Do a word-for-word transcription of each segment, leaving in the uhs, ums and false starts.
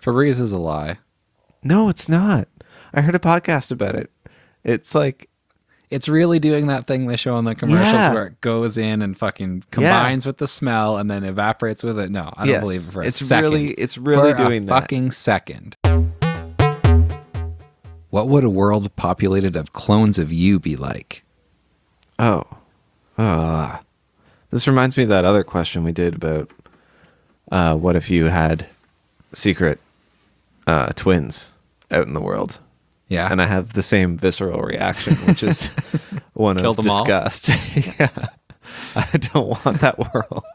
Febreze is a lie. No, it's not. I heard a podcast about it. It's like It's really doing that thing they show in the commercials Yeah. where it goes in and fucking combines with the smell and then evaporates with it. No, I don't Yes. believe it for a It's second. really- it's really for doing a that. fucking second. What would a world populated of clones of you be like? oh, ah, this reminds me of that other question we did about uh, what if you had secret uh, twins out in the world. Yeah. And I have the same visceral reaction, which is one Kill of them all? disgust. Yeah. I don't want that world.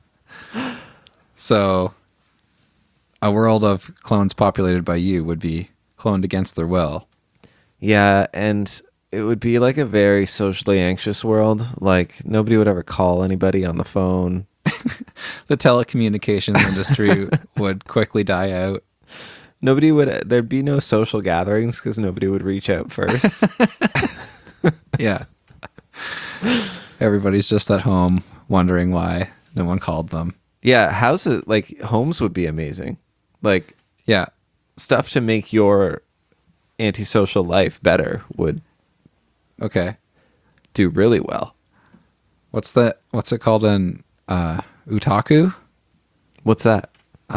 So a world of clones populated by you would be cloned against their will. Yeah, and it would be like a very socially anxious world. Like nobody would ever call anybody on the phone. The telecommunications industry would quickly die out. Nobody would, there'd be no social gatherings because nobody would reach out first. Yeah. Everybody's just at home wondering why no one called them. Yeah, houses, like homes would be amazing. Like Yeah. stuff to make your antisocial life better would Okay. do really well. What's that? What's it called in uh, Otaku? What's that?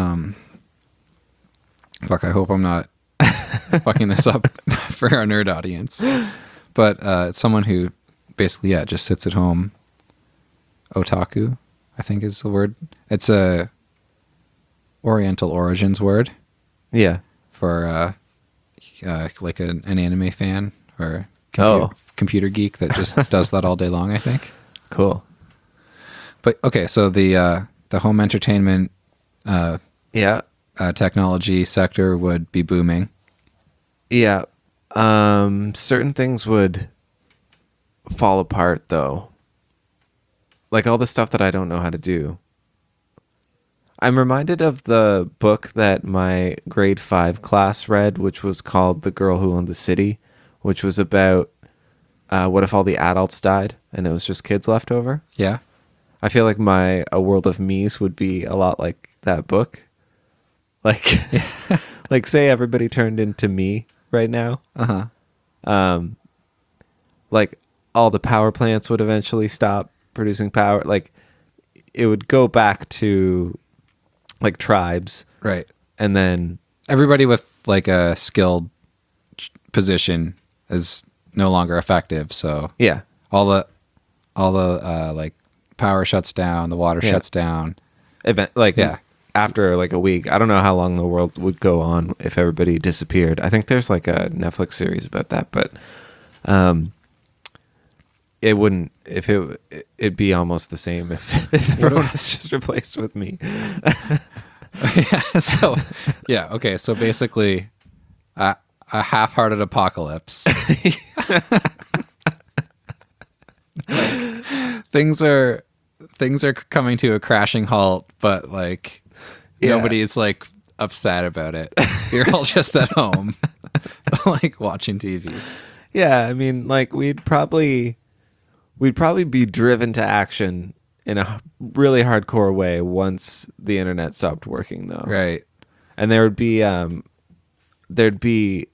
Fuck, I hope I'm not fucking this up for our nerd audience. But uh, it's someone who basically, yeah, just sits at home. Otaku, I think is the word. It's a Oriental origins word Yeah. for uh, uh, like an, an anime fan or Oh. computer, computer geek that just does that all day long, I think. Cool. But okay, so the uh, the home entertainment uh, Yeah. uh, technology sector would be booming. Yeah. Um, certain things would fall apart though. Like all the stuff that I don't know how to do. I'm reminded of the book that my grade five class read, which was called The Girl Who Owned the City, which was about uh, what if all the adults died and it was just kids left over. Yeah. I feel like my A World of Me's would be a lot like that book. Like, like say everybody turned into me right now. Uh-huh. Um, like all the power plants would eventually stop producing power. Like it would go back to like tribes, Right. and then Everybody with like a skilled ch- position is no longer effective. So yeah, all the all the uh, like power shuts down, the water Yeah. shuts down. event like Yeah. after like a week. I don't know how long the world would go on if everybody disappeared. I think there's like a Netflix series about that, but um, it wouldn't. If it it'd be almost the same if, if everyone was just replaced with me. Yeah. So yeah. Okay. So basically, uh, a half-hearted apocalypse. things are things are coming to a crashing halt, but like Yeah. nobody's like upset about it. You're all just at home, like watching T V. Yeah, I mean, like we'd probably we'd probably be driven to action in a really hardcore way once the internet stopped working, though. Right. And there would be um, there'd be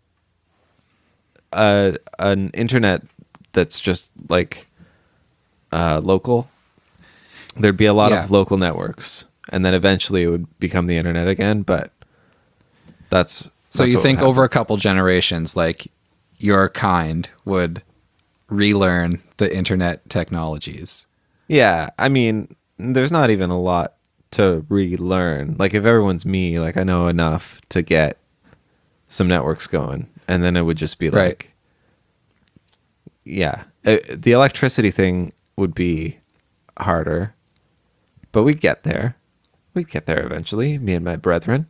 a an internet that's just like uh, local. There'd be a lot Yeah. of local networks, and then eventually it would become the internet again. But that's So that's you what think would over a happen. couple generations, like your kind would relearn the internet technologies. Yeah, I mean, there's not even a lot to relearn. Like if everyone's me, like I know enough to get some networks going, and then it would just be like, Right. yeah, Uh, the electricity thing would be harder, but we'd get there. We'd get there eventually, me and my brethren.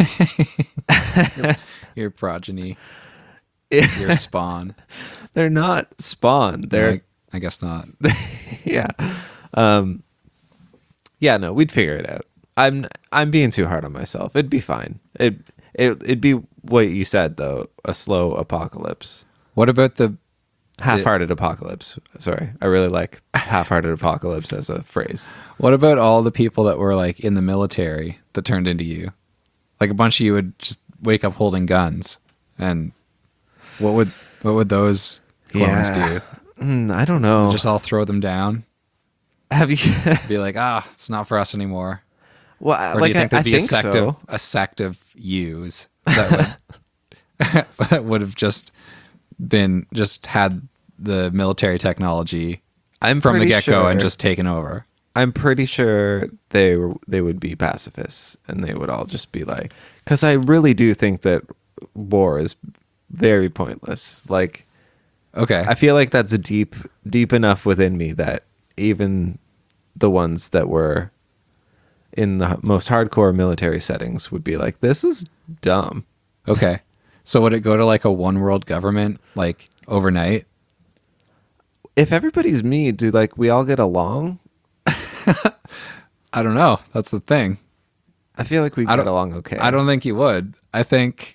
Your progeny, your spawn. They're not spawn. They're I, I guess not. yeah. Um, yeah, no, we'd figure it out. I'm I'm being too hard on myself. It'd be fine. It it it'd be what you said though, a slow apocalypse. What about the Half-hearted apocalypse. Sorry. I really like half-hearted apocalypse as a phrase. what about all the people that were like in the military that turned into you? Like a bunch of you would just wake up holding guns, and what would what would those clones Yeah. do? Mm, I don't know. Just all throw them down? Have you? Be like, ah, it's not for us anymore. Well, Or like do you think I, there'd I be think a sect so. of a sect of yous that would that would have just been just had the military technology I'm from the pretty get go and sure- just taken over? I'm pretty sure they were they would be pacifists, and they would all just be like, because I really do think that war is very pointless. Like, Okay. I feel like that's deep deep enough within me that even the ones that were in the most hardcore military settings would be like, this is dumb. Okay. So would it go to like a one world government like overnight? If everybody's me, do like we all get along? I don't know. That's the thing. I feel like we I get don't- along okay. I don't think you would. I think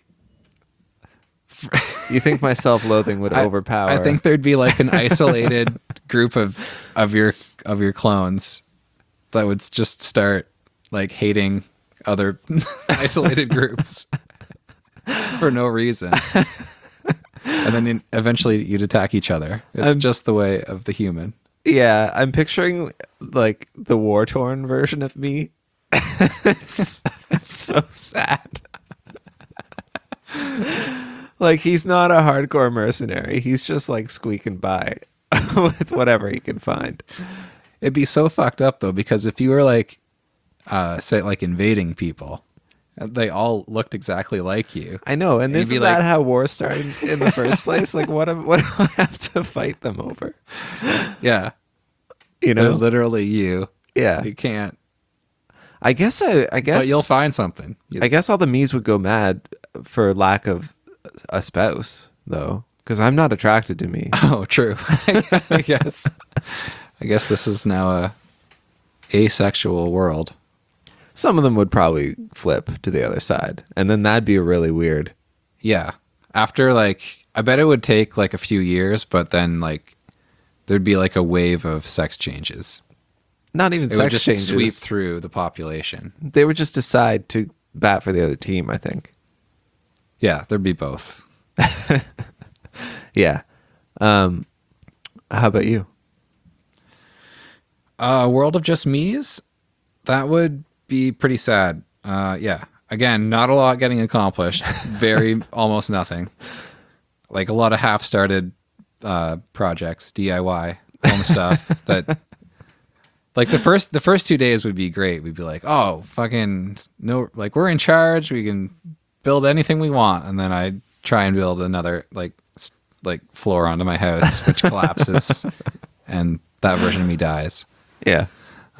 You think my self-loathing would I- overpower? I think there'd be like an isolated group of of your of your clones that would s- just start like hating other isolated groups for no reason. And then in- eventually you'd attack each other. It's I'm- just the way of the human. Yeah, I'm picturing like the war-torn version of me. it's, it's so sad. Like, he's not a hardcore mercenary. He's just like squeaking by with whatever he can find. It'd be so fucked up though, because if you were like, uh, say like invading people, they all looked exactly like you. I know, and You'd isn't be that like- how war started in the first place? Like, what? am- What do I have to fight them over? Yeah, You they're know? literally you. Yeah. You can't, I guess. I. I guess. but you'll find something. You- I guess all the me's would go mad for lack of a spouse, though, because I'm not attracted to me. Oh, true. I guess. I guess this is now a asexual world. Some of them would probably flip to the other side, and then that'd be really weird. Yeah. After like, I bet it would take like a few years, but then like, there'd be like a wave of sex changes. Not even It would sex just changes. sweep through the population. They would just decide to bat for the other team, I think. Yeah, there'd be both. Yeah. Um, how about you? Uh, world of just me's? That would be pretty sad. Uh, yeah. Again, not a lot getting accomplished. Very almost nothing. Like a lot of half-started uh, projects, D I Y home stuff. That, like the first the first two days would be great. We'd be like, oh, fucking no, like we're in charge. We can build anything we want. And then I'd try and build another like s- like floor onto my house, which collapses, and that version of me dies. Yeah.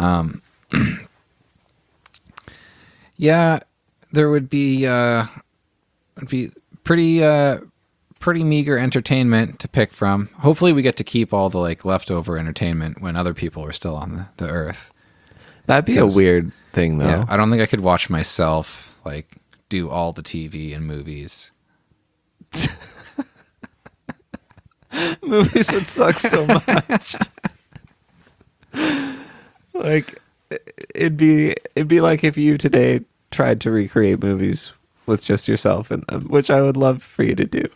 Yeah, there would be uh would be pretty uh pretty meager entertainment to pick from. Hopefully we get to keep all the like leftover entertainment when other people are still on the, the earth. That'd be a 'Cause- weird thing, though. Yeah, I don't think I could watch myself like do all the T V and movies. Movies would suck so much. Like, it'd be it'd be like if you today tried to recreate movies with just yourself in them, which I would love for you to do.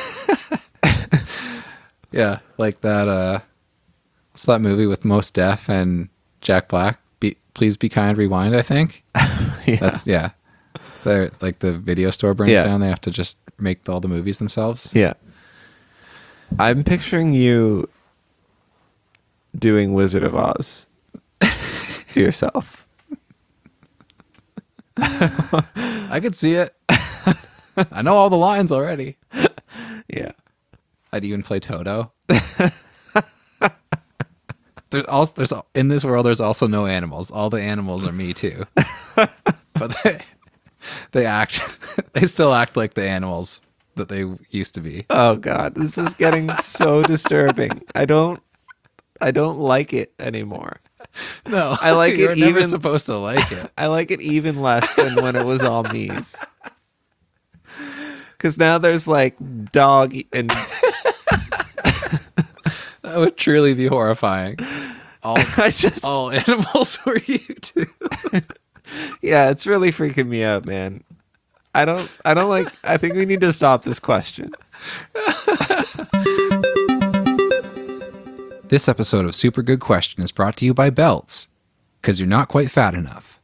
Yeah, like that uh what's that movie with Mos Def and Jack Black? Be, Please Be Kind Rewind, I think. Yeah. That's yeah. They're like the video store burns Yeah. down. They have to just make all the movies themselves. Yeah. I'm picturing you doing Wizard of Oz yourself. I could see it. I know all the lines already. Yeah. I'd even play Toto. There's also there's in this world there's also no animals. All the animals are me too. But they they act they still act like the animals that they used to be. Oh God, this is getting so disturbing. I don't, I don't like it anymore. No, I like you're it never even- supposed to like it. I like it even less than when it was all me's. Because now there's like dog and That would truly be horrifying. All I just, all animals were you too. yeah, it's really freaking me out, man. I don't. I don't like. I think we need to stop this question. This episode of Super Good Question is brought to you by Belts, because you're not quite fat enough.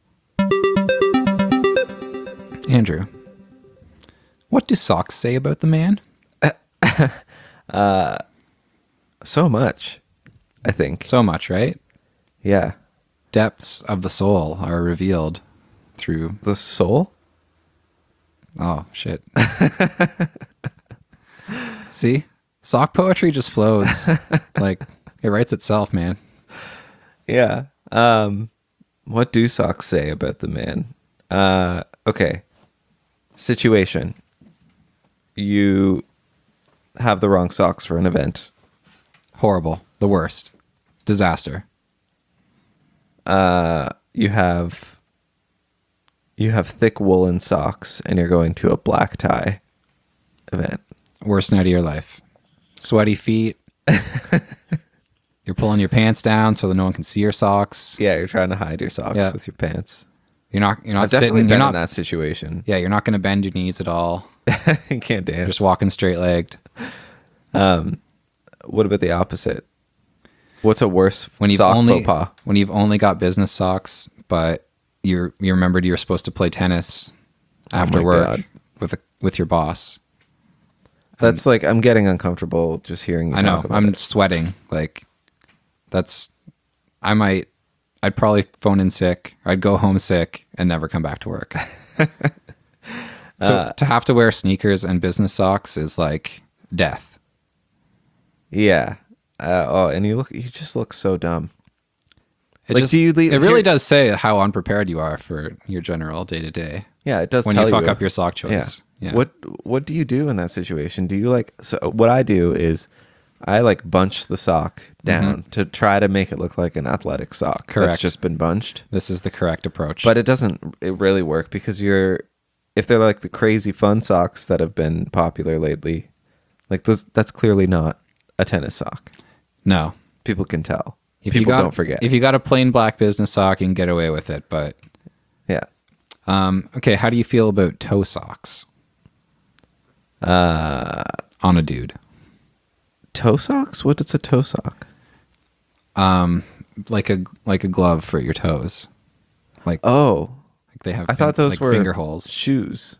Andrew, what do socks say about the man? So much, I think. So much, right? Yeah. Depths of the soul are revealed through... The soul? Oh, shit. See? Sock poetry just flows. Like, it writes itself, man. Yeah. Um, what do socks say about the man? Uh, okay. Situation. You have the wrong socks for an event. Horrible. The worst. Disaster. Uh, you have you have thick woolen socks and you're going to a black tie event. Worst night of your life. Sweaty feet. You're pulling your pants down so that no one can see your socks. Yeah, you're trying to hide your socks Yeah. with your pants. You're not you're not I've definitely sitting been you're not in that situation. Yeah, you're not going to bend your knees at all. You can't dance. Just walking straight legged. What about the opposite? What's a worse When you've sock only faux pas? when you've only got business socks, but you you remembered you were supposed to play tennis after Oh my work God. with a, with your boss. That's like I'm getting uncomfortable just hearing you I know. talk about I'm it. sweating. Like that's I might I'd probably phone in sick. I'd go home sick and never come back to work. Uh, to, to have to wear sneakers and business socks is like death. Yeah. Uh, oh, and you look you just look so dumb. It Like, just, do you leave- it really here- does say how unprepared you are for your general day to day Yeah, it does when tell you fuck up your sock Yeah. choice. Yeah. What what do you do in that situation? Do you like so what I do is I like bunch the sock down to try to make it look like an athletic sock. Correct. That's just been bunched. This is the correct approach. But it doesn't it really work because you're if they're like the crazy fun socks that have been popular lately, like those that's clearly not a tennis sock. no. People can tell. If People you got, don't forget. If you got a plain black business sock, you can get away with it. But yeah. um, okay, how do you feel about toe socks Uh on a dude? toe socks? What is a toe sock? Um, like a like a glove for your toes. Like, Oh, like they have. I thought fin- those like were finger holes. shoes.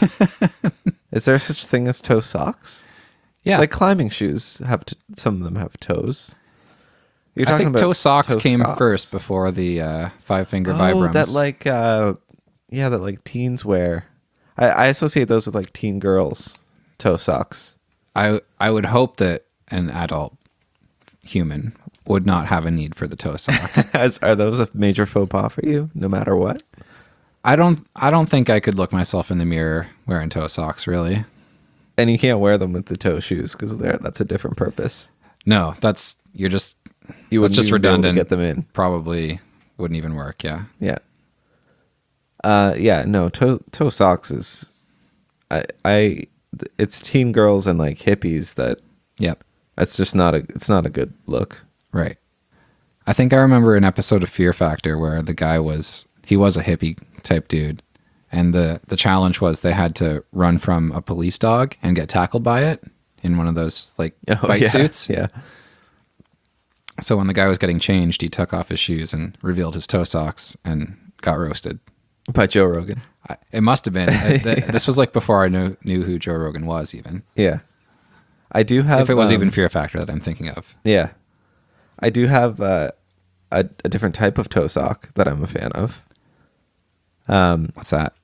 Is there such thing as toe socks? Yeah, Like climbing shoes have t- some of them have toes. You're I think toe s- socks toe came socks. first before the uh, five finger Oh, Vibrams. that like uh, yeah, that like teens wear. I, I associate those with like teen girls toe socks. I I would hope that an adult human would not have a need for the toe sock. As, are those a major faux pas for you, no matter what? I don't I don't think I could look myself in the mirror wearing toe socks. Really, And you can't wear them with the toe shoes because they're that's a different purpose. no. That's you're just You that's would just redundant. get them in. Probably wouldn't even work. Yeah. Yeah. Uh, yeah, no, toe toe socks is, I I, it's teen girls and like hippies that Yep. that's just not a it's not a good look. Right. I think I remember an episode of Fear Factor where the guy was he was a hippie type dude, and the the challenge was they had to run from a police dog and get tackled by it in one of those like Oh, bite yeah, suits. Yeah. So when the guy was getting changed, he took off his shoes and revealed his toe socks and got roasted. By Joe Rogan. I, it must have been. Uh, th- This was like before I knew knew who Joe Rogan was even. Yeah. I do have If it was um, even Fear Factor that I'm thinking of. Yeah. I do have uh, a a different type of toe sock that I'm a fan of. Um What's that?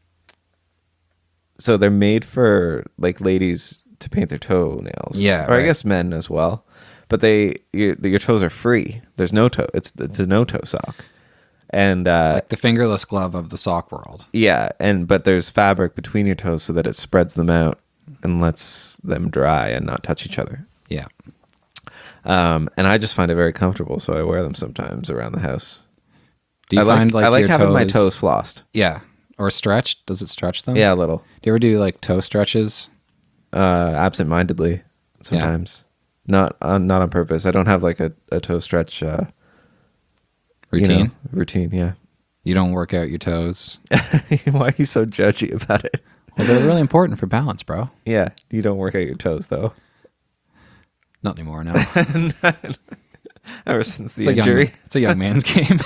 so they're made for like ladies to paint their toenails. Yeah, Or I right. guess men as well. But they your your toes are free. There's no toe. It's it's a no toe sock. And uh Like the fingerless glove of the sock world. yeah, and but there's fabric between your toes so that it spreads them out and lets them dry and not touch each other. Yeah. Um, and I just find it very comfortable, so I wear them sometimes around the house. Do you I find like, like I like your having my toes- toes flossed. Yeah. Or stretched? Does it stretch them? Yeah, a little. Do you ever do like toe stretches? Uh, absent-mindedly sometimes. Not on not on purpose. I don't have like a, a toe stretch uh, you Routine? know, routine, yeah. You don't work out your toes? Why are you so judgy about it? Well, they're really important for balance, bro. Yeah, you don't work out your toes though. Not anymore, no. Ever since the It's a injury. young, it's a young man's game.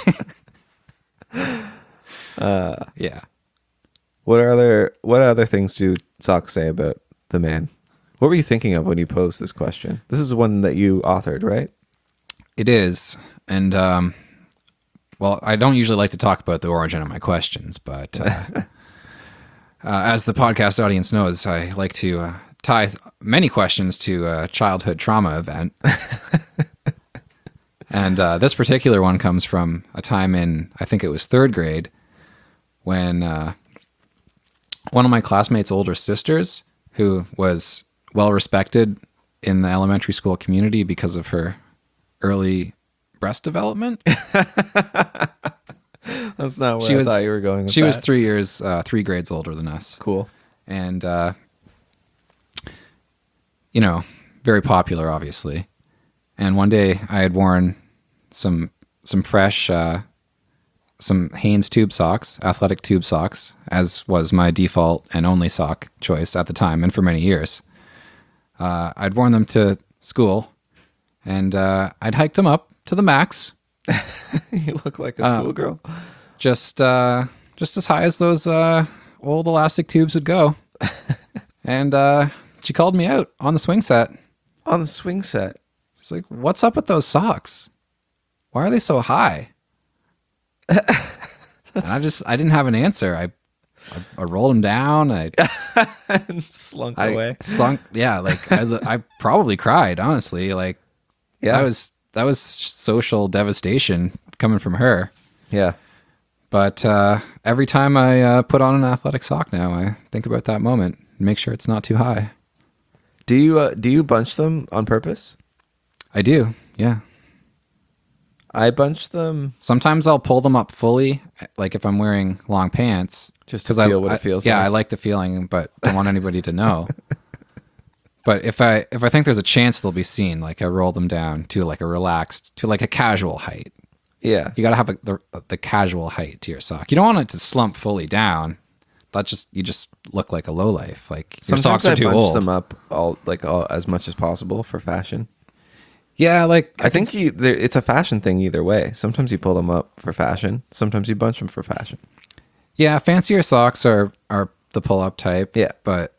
uh, yeah. what are other what other things do socks say about the man? What were you thinking of when you posed this question? This is one that you authored, right? It is. And, um, well, I don't usually like to talk about the origin of my questions, but uh, uh, as the podcast audience knows, I like to uh, tie th- many questions to a childhood trauma event. And uh, this particular one comes from a time in, I think it was third grade, when uh, one of my classmates' older sisters, who was well respected in the elementary school community because of her early breast development. That's not where She I was- thought you were going with She that. was three years, uh, three grades older than us. Cool. And, uh, you know, very popular, obviously. And one day I had worn some some fresh, uh, some Hanes tube socks, athletic tube socks, as was my default and only sock choice at the time and for many years. Uh, I'd worn them to school, and uh, I'd hiked them up to the max, You look like a Uh, schoolgirl. just uh, just as high as those uh, old elastic tubes would go. And uh, she called me out on the swing set. On the swing set. She's like, "What's up with those socks? Why are they so high?" And I just, I didn't have an answer. I, I, I rolled them down. I, And slunk I away. slunk. Yeah, like I, I probably cried. Honestly, like Yeah. that was that was social devastation coming from her. Yeah. But uh, every time I uh, put on an athletic sock now, I think about that moment and make sure it's not too high. Do you uh, do you bunch them on purpose? I do. Yeah. I bunch them Sometimes I'll pull them up fully, like if I'm wearing long pants, Just to 'cause I- feel what it I- feels Yeah, like. I like the feeling, but don't want anybody to know. But if I if I think there's a chance they'll be seen, like I roll them down to like a relaxed, to like a casual height. Yeah. You got to have a, the the casual height to your sock. You don't want it to slump fully down. That just you just look like a lowlife. Like your Sometimes socks are I too bunch old. them up all like all, as much as possible for fashion. Yeah, like I think you, there- it's a fashion thing either way. Sometimes you pull them up for fashion. Sometimes you bunch them for fashion. yeah, fancier socks are are the pull up type. Yeah. But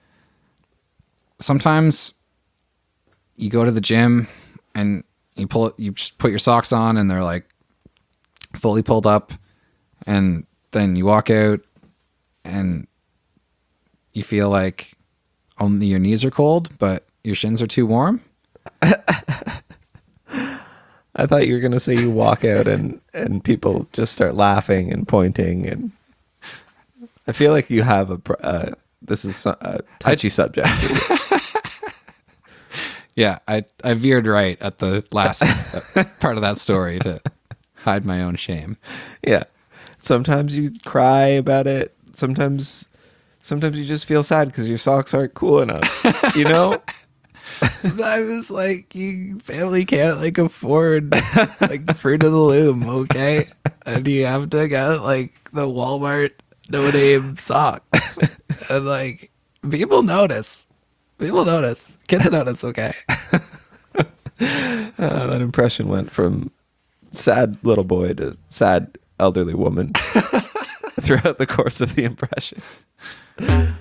sometimes you go to the gym and you pull it, you just put your socks on and they're like fully pulled up, and then you walk out and you feel like only your knees are cold, but your shins are too warm. I thought you were going to say you walk out and, and people just start laughing and pointing. And I feel like you have a, pr- uh, this is a touchy subject. Yeah, I I veered right at the last part of that story to hide my own shame. Yeah. Sometimes you cry about it. Sometimes, sometimes you just feel sad because your socks aren't cool enough, you know? I was like, you family can't like afford like Fruit of the Loom, okay? And you have to get like the Walmart no name socks. And like people notice. People notice. Kids notice, okay? Uh, that impression went from sad little boy to sad elderly woman throughout the course of the impression.